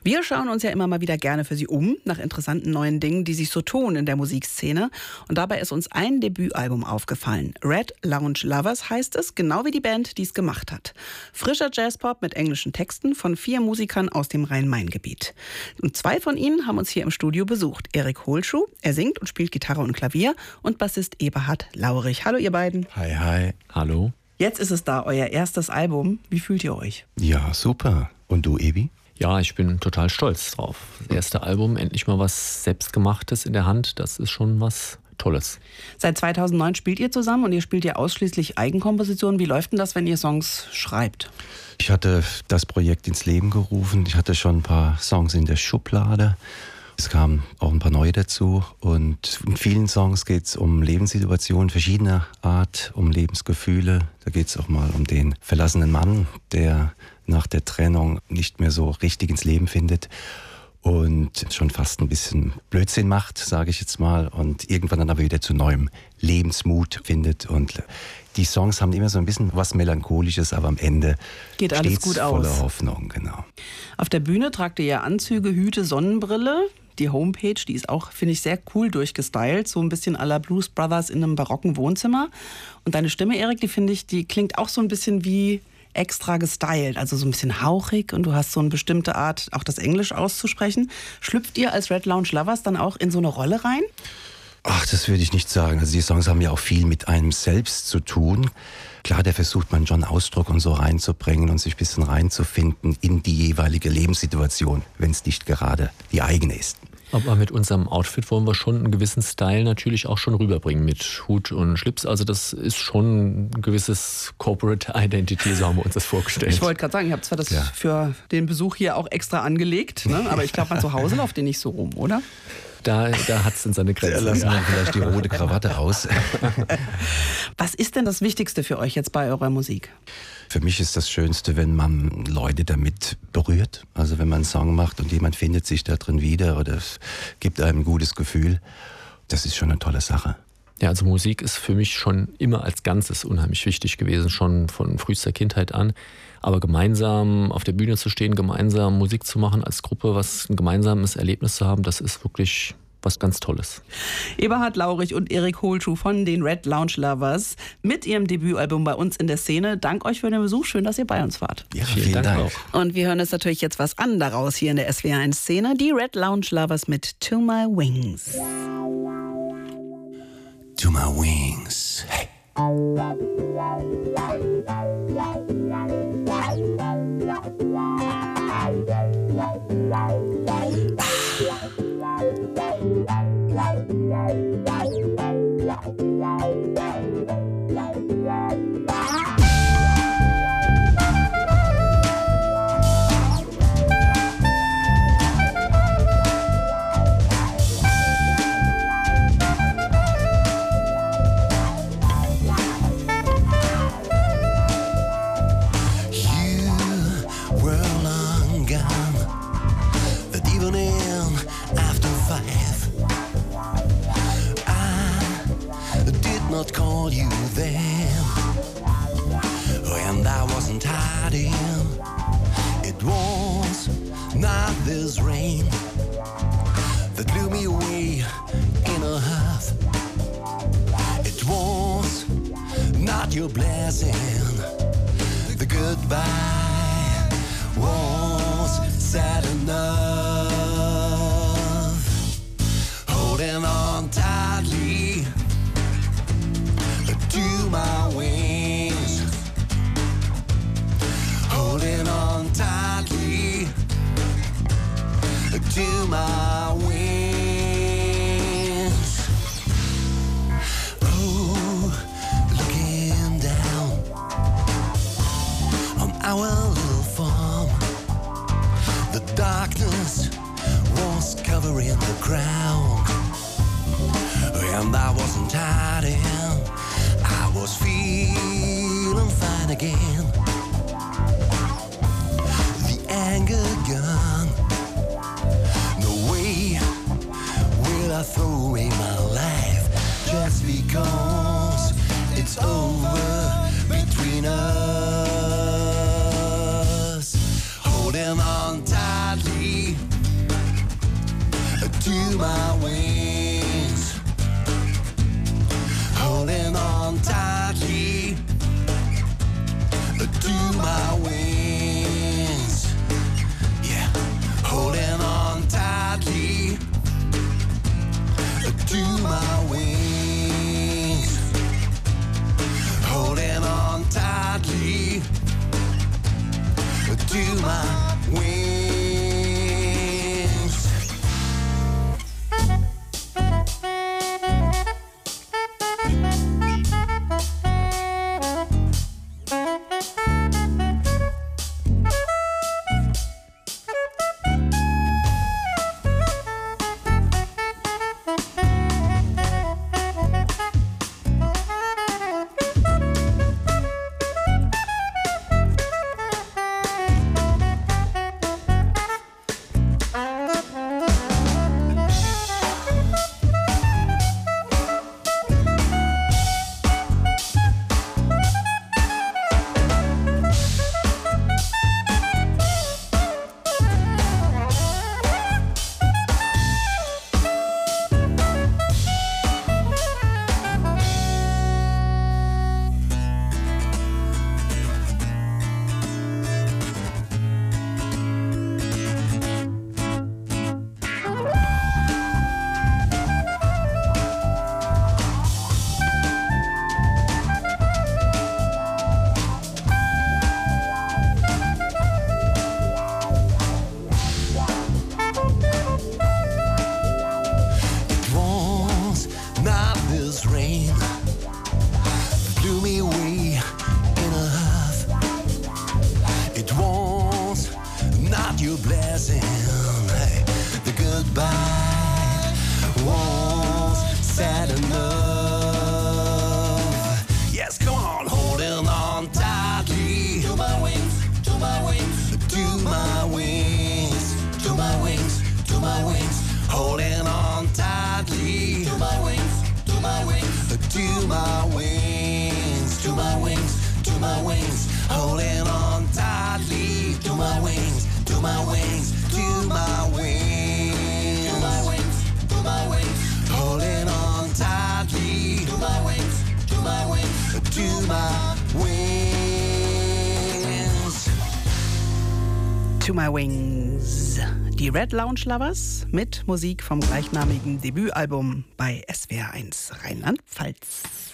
Wir schauen uns ja immer mal wieder gerne für Sie nach interessanten neuen Dingen, die sich so tun in der Musikszene. Und dabei ist uns ein Debütalbum aufgefallen. Red Lounge Lovers heißt es, genau wie die Band, die es gemacht hat. Frischer Jazzpop mit englischen Texten von 4 Musikern aus dem Rhein-Main-Gebiet. Und 2 von ihnen haben uns hier im Studio besucht. Erik Hohlschuh, er singt und spielt Gitarre und Klavier, und Bassist Eberhard Laurich. Hallo ihr beiden. Hi, hi. Hallo. Jetzt ist es da, euer erstes Album. Wie fühlt ihr euch? Ja, super. Und du, Ebi? Ja, ich bin total stolz drauf. Das erste Album, endlich mal was Selbstgemachtes in der Hand, das ist schon was Tolles. Seit 2009 spielt ihr zusammen und ihr spielt ja ausschließlich Eigenkompositionen. Wie läuft denn das, wenn ihr Songs schreibt? Ich hatte das Projekt ins Leben gerufen. Ich hatte schon ein paar Songs in der Schublade. Es kamen auch ein paar neue dazu. Und in vielen Songs geht es um Lebenssituationen verschiedener Art, um Lebensgefühle. Da geht es auch mal um den verlassenen Mann, der nach der Trennung nicht mehr so richtig ins Leben findet und schon fast ein bisschen Blödsinn macht, sage ich jetzt mal, und irgendwann dann aber wieder zu neuem Lebensmut findet. Und die Songs haben immer so ein bisschen was Melancholisches, aber am Ende geht alles gut aus. Voller Hoffnung, genau. Auf der Bühne tragt ihr ja Anzüge, Hüte, Sonnenbrille. Die Homepage, die ist auch, finde ich, sehr cool durchgestylt. So ein bisschen à la Blues Brothers in einem barocken Wohnzimmer. Und deine Stimme, Erik, die finde ich, die klingt auch so ein bisschen wie extra gestylt, also so ein bisschen hauchig, und du hast so eine bestimmte Art, auch das Englisch auszusprechen. Schlüpft ihr als Red Lounge Lovers dann auch in so eine Rolle rein? Ach, das würde ich nicht sagen. Also die Songs haben ja auch viel mit einem selbst zu tun. Klar, da versucht man schon Ausdruck und so reinzubringen und sich ein bisschen reinzufinden in die jeweilige Lebenssituation, wenn es nicht gerade die eigene ist. Aber mit unserem Outfit wollen wir schon einen gewissen Style natürlich auch schon rüberbringen mit Hut und Schlips. Also das ist schon ein gewisses Corporate Identity, so haben wir uns das vorgestellt. Ich wollte gerade sagen, ich habe zwar das für den Besuch hier auch extra angelegt, ne? Aber ich glaube, man zu Hause läuft ihr nicht so rum, oder? Da hat es in seine Grenzen. Da lassen wir vielleicht die rote Krawatte aus. Was ist denn das Wichtigste für euch jetzt bei eurer Musik? Für mich ist das Schönste, wenn man Leute damit berührt. Also wenn man einen Song macht und jemand findet sich da drin wieder oder es gibt einem ein gutes Gefühl. Das ist schon eine tolle Sache. Ja, also Musik ist für mich schon immer als Ganzes unheimlich wichtig gewesen, schon von frühester Kindheit an. Aber gemeinsam auf der Bühne zu stehen, gemeinsam Musik zu machen als Gruppe, ein gemeinsames Erlebnis zu haben, das ist wirklich was ganz Tolles. Eberhard Laurich und Erik Hohlschuh von den Red Lounge Lovers mit ihrem Debütalbum bei uns in der Szene. Dank euch für den Besuch. Schön, dass ihr bei uns wart. Ja, vielen Dank. Auch. Und wir hören uns natürlich jetzt was an daraus hier in der SWR1 Szene. Die Red Lounge Lovers mit To My Wings. To my wings. Hey. Not call you then and I wasn't hiding. It was not this rain that blew me away in a huff. It was not your blessing. The goodbye was sad enough. Holding on tightly to my wings, holding on tightly to my wings. Oh, looking down on our little farm, the darkness was covering the ground, and I wasn't hiding. I was feeling fine again. The anger gone. No way will I throw away my life just because it's over between us. Holding on tightly in. Hey, the goodbye won't sad enough. Yes, come on, holding on tightly to my wings, to my wings, to my wings, to my wings, to my wings, holding on tightly to my wings, to my wings, to my wings, to my wings, to my wings, holding on tightly to my wings, to my wings, to my wings, to my wings, to my wings, holding on tightly to my wings, to my wings, to my wings. To My Wings. Die Red Lounge Lovers mit Musik vom gleichnamigen Debütalbum bei SWR1 Rheinland-Pfalz.